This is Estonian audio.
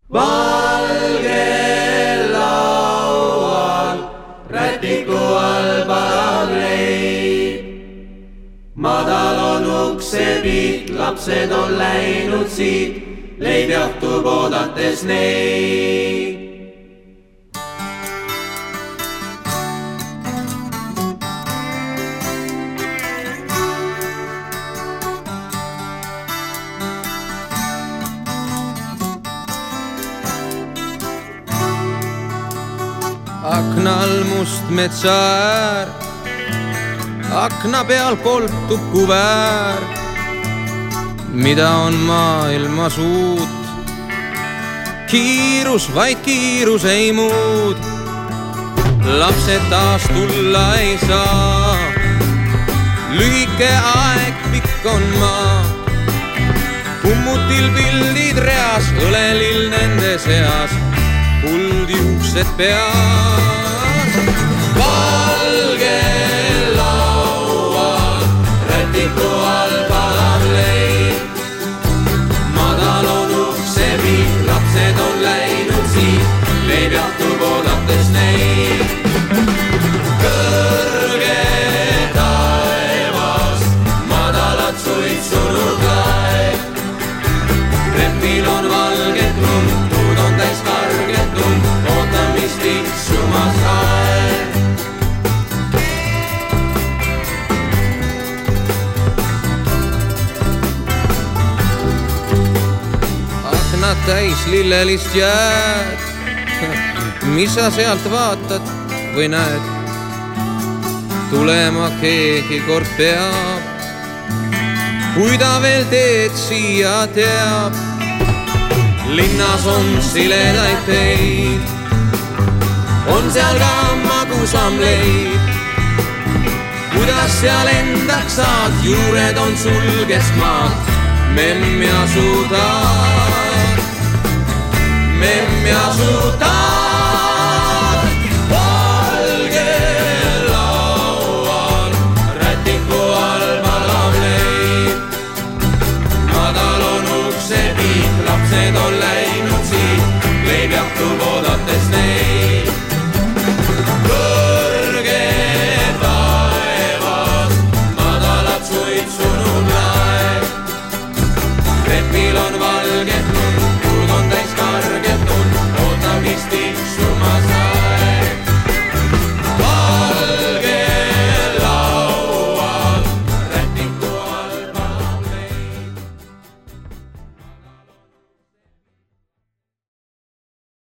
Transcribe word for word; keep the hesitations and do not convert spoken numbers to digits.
Valgel laual rätiku all parav leib. Madal on uksepiit, lapsed on läinud siit, leib jahtub oodates neid. Aknal must metsaäär, akna peal koltub kuväär. Mida on maailmas uut? Kiirus, vaid kiirus ei muud. Lapsed taas tulla ei saa, lühike aeg pikk on maa. Kummutil pildid reas, õlelill nende seas, kuldjuuksed peas. Valgel laual rätiku all parav leib. Madal on uksepiit, lapsed on läinud siit, leib jahtub oodates neid. Kõrge taevas madalat suitsunud laev. Repil on valget lund, puud on täis karget lund, ootamist tiksumas aeg. Aknad täis lillelist jääd, mis sa sealt vaatad või näed? Tulema keegi kord peab, kui ta veel teed siia teab. Linnas on siledaid teid, on seal ka magusam leib. Kuidas seal endaks saad, juured on sul keskmaad, memm ja su taad, memm ja su taad.